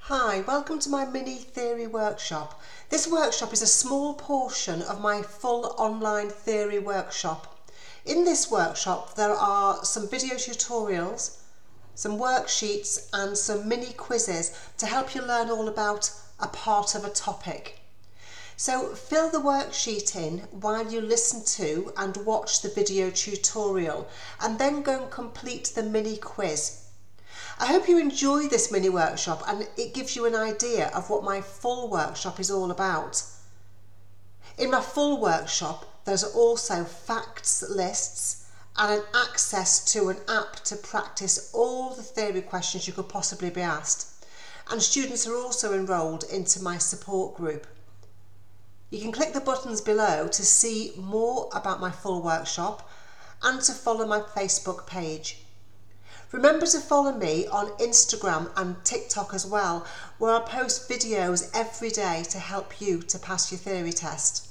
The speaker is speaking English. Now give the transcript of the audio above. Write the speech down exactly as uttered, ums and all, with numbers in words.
Hi, welcome to my mini theory workshop. This workshop is a small portion of my full online theory workshop. In this workshop there are some video tutorials, some worksheets and some mini quizzes to help you learn all about a part of a topic. So fill the worksheet in while you listen to and watch the video tutorial and then go and complete the mini quiz. I hope you enjoy this mini workshop and it gives you an idea of what my full workshop is all about. In my full workshop there's also facts lists and an access to an app to practice all the theory questions you could possibly be asked. And students are also enrolled into my support group. You can click the buttons below to see more about my full workshop and to follow my Facebook page. Remember to follow me on Instagram and TikTok as well, where I post videos every day to help you to pass your theory test.